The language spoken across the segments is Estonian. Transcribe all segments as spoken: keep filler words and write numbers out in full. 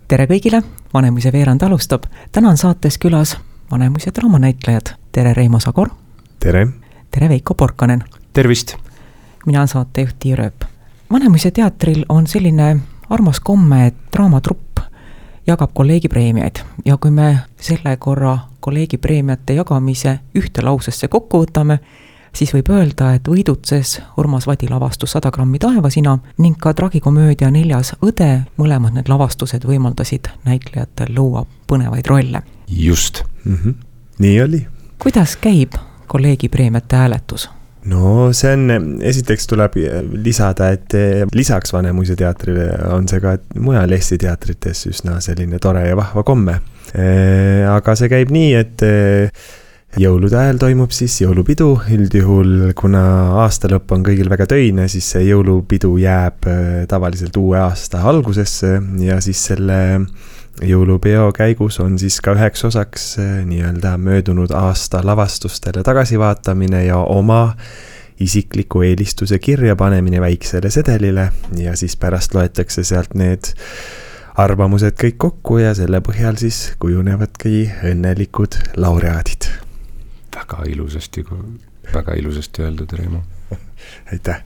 Tere kõigile, Vanemuise veerand alustab. Täna on saates külas Vanemuise draamanäitlejad. Tere Reimo Sagor. Tere. Tere Veiko Porkanen. Tervist. Mina olen saatejuht Tiia Rööp. Vanemuise teatril on selline armas komme, et draamatrupp jagab kolleegipreemiaid. Ja kui me selle korra kolleegipreemiate jagamise ühte lausesse kokku võtame, siis võib öelda, et võidutses Urmas Vadi lavastus sada grammi taevasina ning ka tragikomöödia Neljas õde, mõlemad need lavastused võimaldasid näitlejatel luua põnevaid rolle. Just. Mm-hmm. Nii oli. Kuidas käib kolleegipreemiate hääletus? No see on, esiteks tuleb lisada, et lisaks Vanemuise teatrile on see ka mujal Eesti teatrites üsna selline tore ja vahva komme. Aga see käib nii, et jõulude ajal toimub siis jõulupidu, üldjuhul kuna aasta lõpp on kõigil väga töine, siis see jõulupidu jääb tavaliselt uue aasta algusesse ja siis selle jõulupeo käigus on siis ka üheks osaks nii-öelda möödunud aasta lavastustele tagasivaatamine ja oma isikliku eelistuse kirja panemine väiksele sedelile ja siis pärast loetakse sealt need arvamused kõik kokku ja selle põhjal siis kujunevadki õnnelikud laureaadid. Väga ilusasti, väga ilusasti öeldud, Reimo. Aitäh.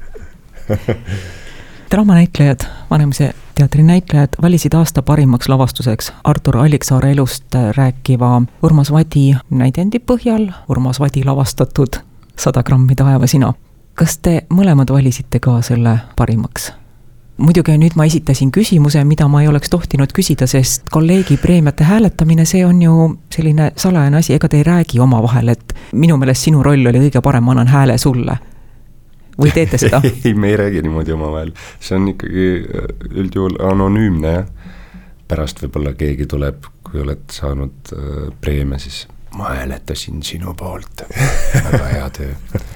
Draamanäitlejad, Vanemuise teatri näitlejad valisid aasta parimaks lavastuseks Artur Alliksaare elust rääkiva Urmas Vadi näidendi põhjal, Urmas Vadi lavastatud sada grammi taevasina. Kas te mõlemad valisite ka selle parimaks? Muidugi nüüd ma esitasin küsimuse, mida ma ei oleks tohtinud küsida, sest kolleegi preemiate hääletamine, see on ju selline salajane asi, ega te ei räägi oma vahel, et minu meelest sinu roll oli kõige parem, ma annan hääle sulle. Või teete seda? Ei, me ei räägi niimoodi oma vahel. See on ikkagi üldjuhul anonüümne. Pärast võib-olla keegi tuleb, kui oled saanud preemia, siis ma hääletasin sinu poolt. Väga hea töö.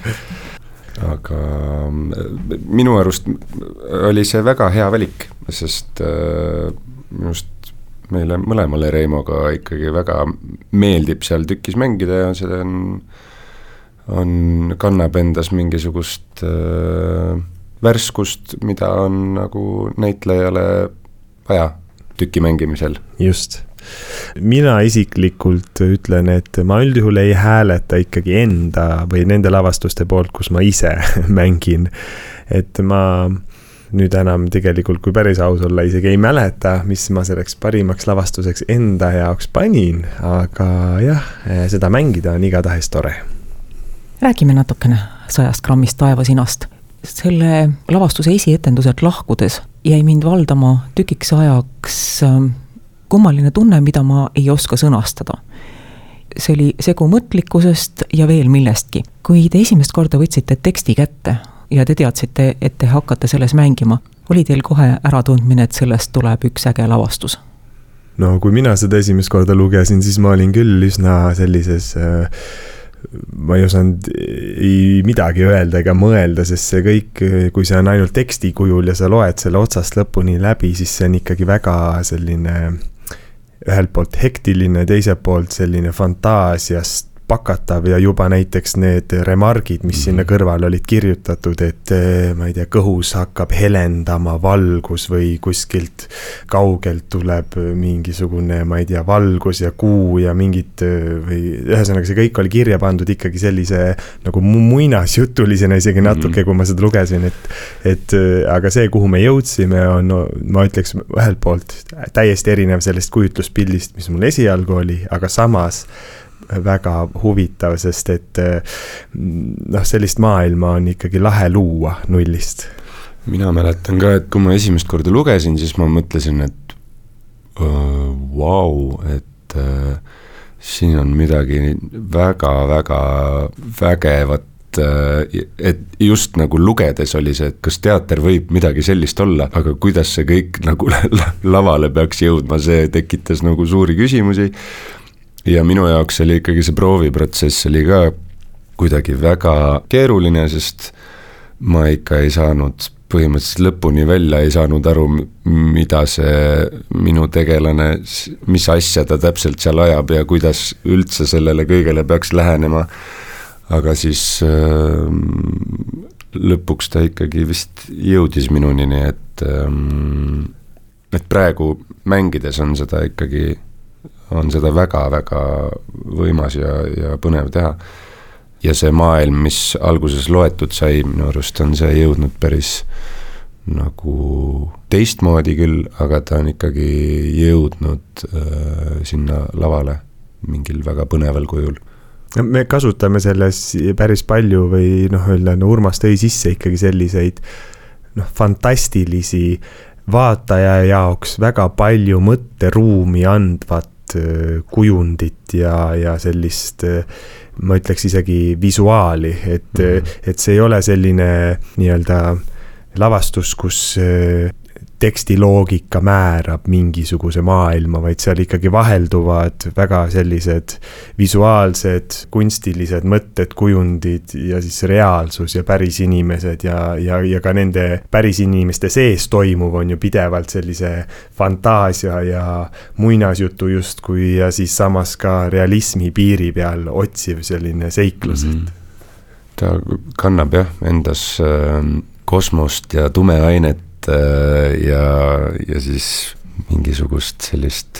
Aga minu arust oli see väga hea valik, sest minust meile mõlemale Reimoga ikkagi väga meeldib seal tükis mängida ja seda on on, kannab endas mingisugust äh, värskust, mida on nagu näitlejale vaja tüki mängimisel. Just. Mina isiklikult ütlen, et ma üldjuhul ei hääleta ikkagi enda või nende lavastuste poolt, kus ma ise mängin. Et ma nüüd enam tegelikult, kui päris aus olla, isegi ei mäleta, mis ma selleks parimaks lavastuseks enda jaoks panin, aga jah, seda mängida on igatahes tore. Räägime natukene sajast grammist taevasinast. Selle lavastuse esietenduselt lahkudes jäi mind valdama tükiks ajaks kummaline tunne, mida ma ei oska sõnastada. See oli segu mõtlikkusest ja veel millestki. Kui te esimest korda võtsite teksti kätte ja te teadsite, et te hakkate selles mängima, oli teil kohe äratundmine, et sellest tuleb üks äge lavastus? No kui mina seda esimest korda lugesin, siis ma olin küll üsna sellises äh, ma ei osanud ei midagi öelda ega mõelda, sest see kõik, kui see on ainult teksti kujul ja sa loed selle otsast lõpuni läbi, siis see on ikkagi väga selline ühelt poolt hektiline, teiselt poolt selline fantaasiast pakatav ja juba näiteks need remargid, mis sinna kõrval olid kirjutatud, et ma ei tea, kõhus hakkab helendama valgus või kuskilt kaugelt tuleb mingisugune, ma ei tea, valgus ja kuu ja mingid, või ühesõnaga see kõik oli kirja pandud ikkagi sellise nagu muinasjutulisena isegi natuke, kui ma seda lugesin, et, et aga see, kuhu me jõudsime, on, no, ma ütleks ühelt poolt täiesti erinev sellest kujutluspildist, mis mul esialgu oli, aga samas väga huvitav, sest et noh, sellist maailma on ikkagi lahe luua nullist. Mina mäletan ka, et kui ma esimest korda lugesin, siis ma mõtlesin, et uh, wow, et uh, siin on midagi väga-väga vägevat, uh, et just nagu lugedes oli see, et kas teater võib midagi sellist olla, aga kuidas see kõik nagu lavale peaks jõudma, see tekitas nagu suuri küsimusi. Ja minu jaoks oli ikkagi see prooviprotsess oli ka kuidagi väga keeruline, sest ma ikka ei saanud põhimõtteliselt lõpuni välja, ei saanud aru, mida see minu tegelane, mis asja ta täpselt seal ajab ja kuidas üldse sellele kõigele peaks lähenema. Aga siis äh, lõpuks ta ikkagi vist jõudis minuni, et äh, et praegu mängides on seda ikkagi, on seda väga-väga võimas ja, ja põnev teha. Ja see maailm, mis alguses loetud sai, minu arust on see jõudnud päris nagu teistmoodi küll, aga ta on ikkagi jõudnud äh, sinna lavale mingil väga põneval kujul. Me kasutame selles päris palju või noh, öelda, no Urmas tõi sisse ikkagi selliseid noh, fantastilisi vaataja jaoks väga palju mõtteruumi andvat kujundit ja, ja sellist, ma ütleks isegi visuaali, et, mm. et see ei ole selline nii-öelda lavastus, kus tekstiloogika määrab mingisuguse maailma, vaid seal ikkagi vahelduvad väga sellised visuaalsed, kunstilised mõtted, kujundid ja siis reaalsus ja päris inimesed ja, ja, ja ka nende päris inimeste sees toimuv on ju pidevalt sellise fantaasia ja muinasjutu justkui ja siis samas ka realismi piiri peal otsiv selline seiklus. Mm-hmm. Ta kannab jah endas kosmost ja tumeainet ja, ja siis mingisugust sellist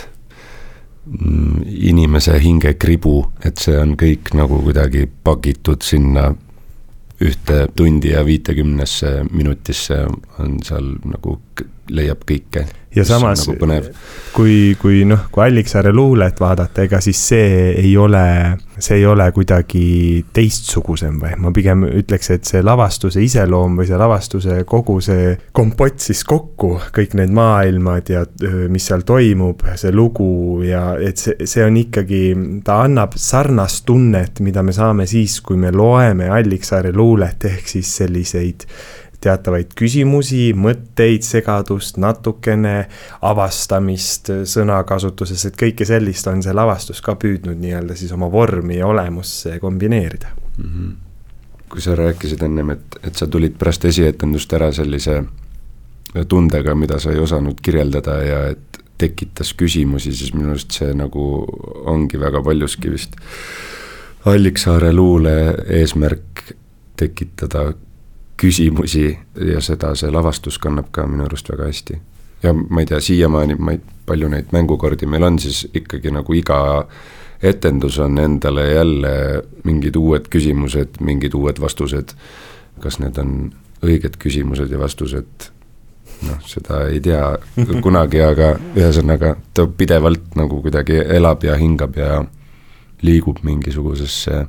inimese hinge kribu, et see on kõik nagu kuidagi pakitud sinna ühte tundi ja viitekümnesse minutisse on seal nagu leiab kõike. Ja samas, nagu kui, kui, noh, kui Alliksaare luulet vaadata, ega siis see ei ole, see ei ole kuidagi teistsugusem või ma pigem ütleks, et see lavastuse iseloom või see lavastuse kogu see kompott siis kokku, kõik need maailmad ja mis seal toimub, see lugu ja et see, see on ikkagi, ta annab sarnast tunnet, mida me saame siis, kui me loeme Alliksaare luulet ehk siis selliseid teatavaid küsimusi, mõtteid, segadust, natukene avastamist sõnakasutuses, et kõike sellist on see lavastus ka püüdnud nii-öelda siis oma vormi ja olemusse kombineerida. Mm-hmm. Kui sa rääkisid ennem, et, et sa tulid pärast esietendust ära sellise tundega, mida sa ei osanud kirjeldada ja et tekitas küsimusi, siis minu arust see nagu ongi väga paljuski vist Alliksaare luule eesmärk tekitada küsimusi ja seda see lavastus kannab ka minu arust väga hästi. Ja ma ei tea, siiamaani, ma ei, palju neid mängukordi meil on, siis ikkagi nagu iga etendus on endale jälle mingid uued küsimused, mingid uued vastused. Kas need on õiged küsimused ja vastused? Noh, seda ei tea kunagi, aga ühesõnaga ta pidevalt nagu kuidagi elab ja hingab ja liigub mingisugusesse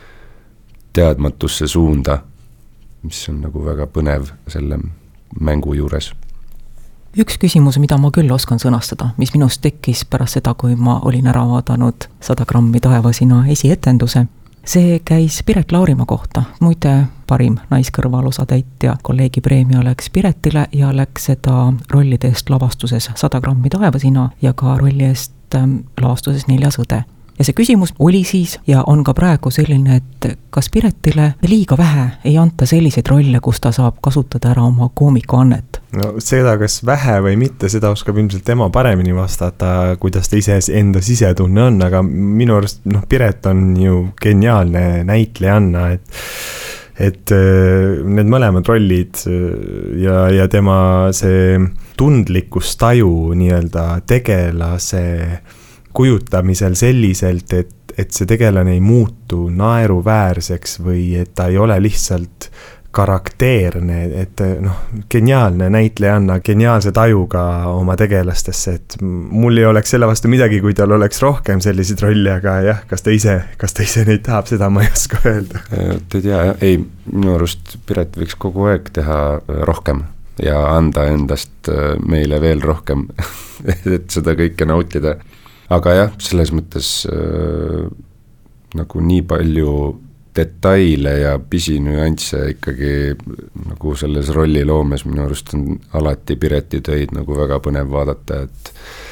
teadmatusse suunda, mis on nagu väga põnev selle mängu juures. Üks küsimus, mida ma küll oskan sõnastada, mis minust tekkis pärast seda, kui ma olin ära vaadanud sada grammi taevasina esietenduse, see käis Piret Laurimaa kohta. Muide, parim naiskõrvalosatäitja kolleegi preemia läks Piretile ja läks seda rollide eest lavastuses sada grammi taevasina ja ka rolli eest lavastuses Neljas õde. Ja see küsimus oli siis ja on ka praegu selline, et kas Piretile liiga vähe ei anta selliseid rolle, kus ta saab kasutada ära oma koomikuannet? No seda, kas vähe või mitte, seda oskab ilmselt tema paremini vastata, kuidas ta ise enda sisetunne on, aga minu arust noh, Piret on ju geniaalne näitlejanna, et et need mõlemad rollid ja, ja tema see tundlikkus taju nii-öelda tegelase kujutamisel selliselt, et, et see tegelane ei muutu naeruväärseks või et ta ei ole lihtsalt karakteerne, et noh, geniaalne näitlejanna, geniaalse tajuga oma tegelastesse, et mul ei oleks selle vastu midagi, kui tal oleks rohkem selliseid rolli, aga jah, kas ta ise, kas ta ise neid tahab, seda ma ei oska öelda. Te tea, ei, minu arust Piret võiks kogu aeg teha rohkem ja anda endast meile veel rohkem, et seda kõike nautida. Aga jah, selles mõttes äh, nagu nii palju detaile ja pisinüansse ikkagi nagu selles rolli loomes minu arust on alati Pireti töid nagu väga põnev vaadata, et,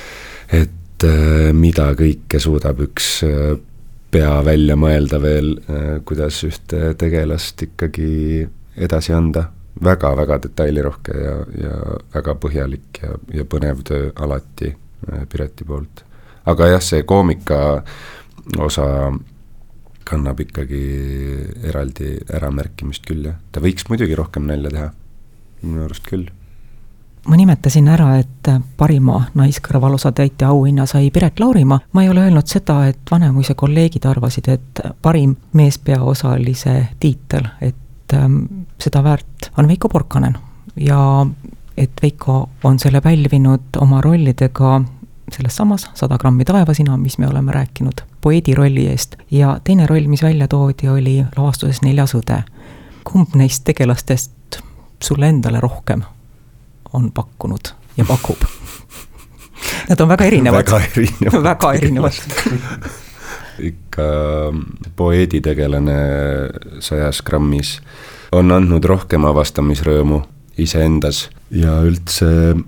et äh, mida kõike suudab üks äh, pea välja mõelda veel, äh, kuidas ühte tegelast ikkagi edasi anda. Väga-väga detailirohke ja, ja väga põhjalik ja, ja põnev töö alati äh, Pireti poolt. Aga jah, see koomika osa kannab ikkagi eraldi äramärkimist küll, jah. Ta võiks muidugi rohkem nalja teha, minu arust küll. ma nimetasin ära, et parima naiskõrvalusatäitja auhinna sai Piret Laurimaa. Ma ei ole öelnud seda, et Vanemuise kolleegid arvasid, et parim meespeaosalise tiitel, et ähm, seda väärt on Veiko Porkanen ja et Veiko on selle pälvinud oma rollidega selles samas sada grammi taevasina, mis me oleme rääkinud poeedi rolli eest, ja teine roll, mis välja toodi, oli lavastuses Neljas õde. Kumb neist tegelastest sulle endale rohkem on pakkunud ja pakub? Nad on väga erinevad. Väga erinevad. väga erinevad. Ikka poeedi tegelane sajas grammis on andnud rohkem avastamisrõõmu iseendas ja üldse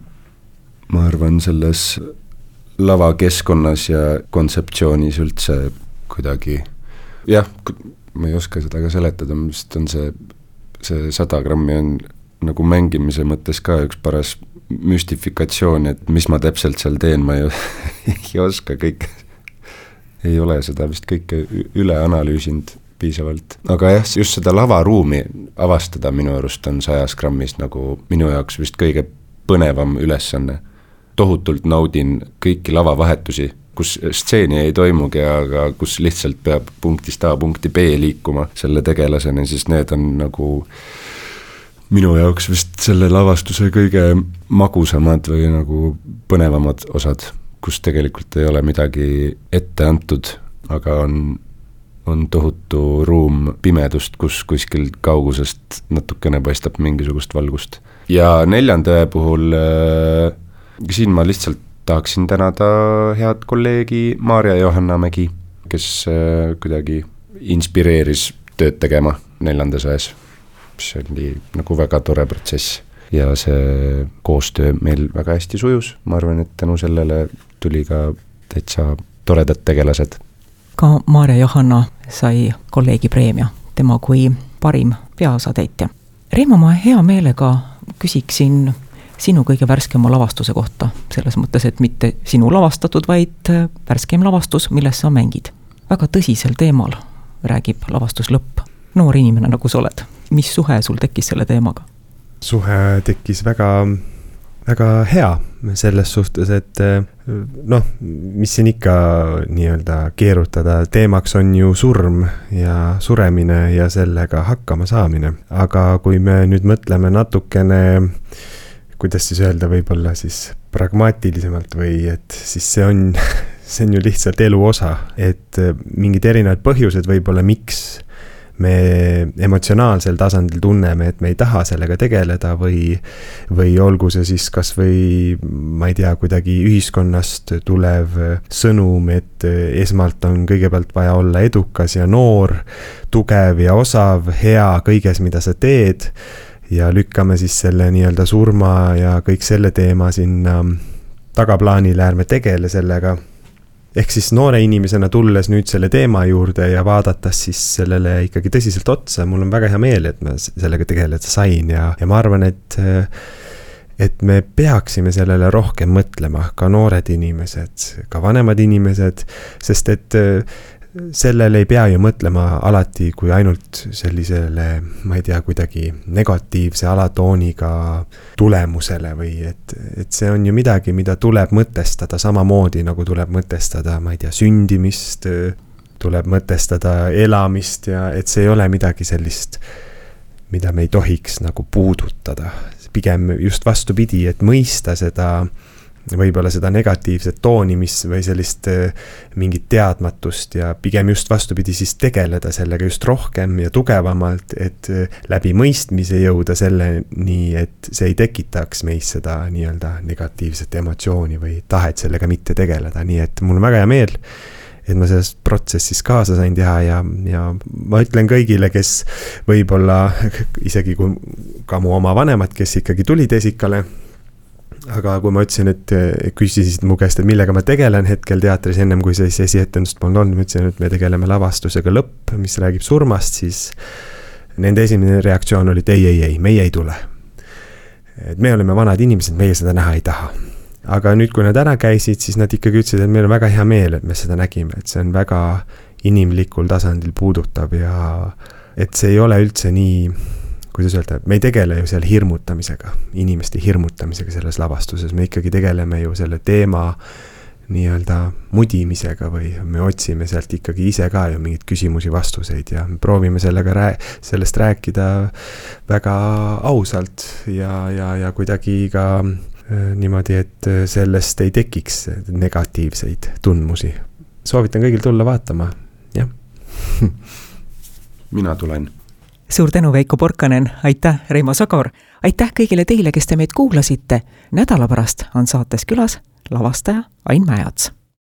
ma arvan selles lavakeskkonnas ja kontseptsioonis üldse kuidagi, jah, ma ei oska seda ka seletada, vist on see, see sada grammi on nagu mängimise mõttes ka üks paras müstifikatsioon, et mis ma täpselt seal teen, ma ei, ei oska kõik, ei ole seda vist kõike üle analüüsinud piisavalt. Aga jah, just seda lavaruumi avastada minu arust on sajas grammis nagu minu jaoks vist kõige põnevam ülesanne. Tohutult naudin kõiki lavavahetusi, kus stseeni ei toimugi, aga kus lihtsalt peab punktist A punkti B liikuma selle tegelasena, siis need on nagu minu jaoks vist selle lavastuse kõige magusamad või nagu põnevamad osad, kus tegelikult ei ole midagi ette antud, aga on, on tohutu ruum pimedust, kus kuskil kaugusest natukene paistab mingisugust valgust. Ja neljanda puhul äh, siin ma lihtsalt tahaksin tänada head kolleegi Maarja Johanna Mägi, kes äh, kuidagi inspireeris tööd tegema neljandas ões. See oli nagu väga tore protsess ja see koostöö meil väga hästi sujus. Ma arvan, et tänu sellele tuli ka täitsa toredad tegelased. Ka Maarja Johanna sai kolleegi preemia, tema kui parim peaosatäitja. Reimo, ma hea meelega küsiksin sinu kõige värskema lavastuse kohta, selles mõttes, et mitte sinu lavastatud, vaid värskem lavastus, milles sa mängid. Väga tõsisel teemal räägib lavastus Lõpp. Noor inimene, nagu sa oled. Mis suhe sul tekkis selle teemaga? Suhe tekkis väga, väga hea selles suhtes, et noh, mis siin ikka nii-öelda keerutada, teemaks on ju surm ja suremine ja sellega hakkama saamine. Aga kui me nüüd mõtleme natukene, kuidas siis öelda, võib-olla siis pragmaatilisemalt või et siis see on, see on ju lihtsalt elu osa, et mingid erinevad põhjused võib-olla miks me emotsionaalsel tasandil tunneme, et me ei taha sellega tegeleda või, või olgu see siis kas või, ma ei tea, kuidagi ühiskonnast tulev sõnum, et esmalt on kõigepealt vaja olla edukas ja noor, tugev ja osav, hea kõiges, mida sa teed ja lükkame siis selle nii-öelda surma ja kõik selle teema sinna tagaplaanile, ärme tegele sellega. Ehk siis noore inimesena tulles nüüd selle teema juurde ja vaadatas siis sellele ikkagi tõsiselt otsa, mul on väga hea meel, et ma sellega tegeleda sain ja, ja ma arvan, et, et me peaksime sellele rohkem mõtlema, ka noored inimesed, ka vanemad inimesed, sest et sellele ei pea ju mõtlema alati kui ainult sellisele, ma ei tea, kuidagi negatiivse alatooniga tulemusele või et, et see on ju midagi, mida tuleb mõtestada samamoodi, nagu tuleb mõtestada, ma ei tea, sündimist, tuleb mõtestada elamist ja et see ei ole midagi sellist, mida me ei tohiks nagu puudutada. Pigem just vastupidi, et mõista seda võib-olla seda negatiivset tooni, mis või sellist mingit teadmatust ja pigem just vastupidi siis tegeleda sellega just rohkem ja tugevamalt, et läbi mõistmise jõuda selleni, et see ei tekitaks meis seda nii-öelda negatiivset emotsiooni või tahet sellega mitte tegeleda, nii et mul on väga hea meel, et ma sellest protsessis kaasa sain teha ja, ja ma ütlen kõigile, kes võib-olla isegi kui ka mu oma vanemad, kes ikkagi tulid esikale, aga kui ma ütlesin, et küsisid mu käest, et millega ma tegelen hetkel teatris ennem, kui see esietendust polnud olnud, ma ütlesin, et me tegeleme lavastusega Lõpp, mis räägib surmast, siis nende esimene reaktsioon oli, et ei, ei, ei, meie ei tule. Et me oleme vanad inimesed, meie seda näha ei taha. Aga nüüd, kui nad ära käisid, siis nad ikkagi ütlesid, et meil on väga hea meel, et me seda nägime, et see on väga inimlikul tasandil puudutav ja et see ei ole üldse nii kuidas öelda, me ei tegele ju seal hirmutamisega, inimeste hirmutamisega selles lavastuses, me ikkagi tegeleme ju selle teema nii-öelda mudimisega või me otsime sealt ikkagi ise ka ju mingeid küsimusi, vastuseid ja me proovime sellega rää-, sellest rääkida väga ausalt ja, ja, ja kuidagi ka äh, niimoodi, et sellest ei tekiks negatiivseid tundmusi. Soovitan kõigil tulla vaatama, jah. Mina tulen. Suur tänu, Veiko Porkanen, aitäh, Reimo Sagor, aitäh kõigile teile, kes te meid kuulasite. Nädala pärast on saates külas lavastaja Ain Mäeots.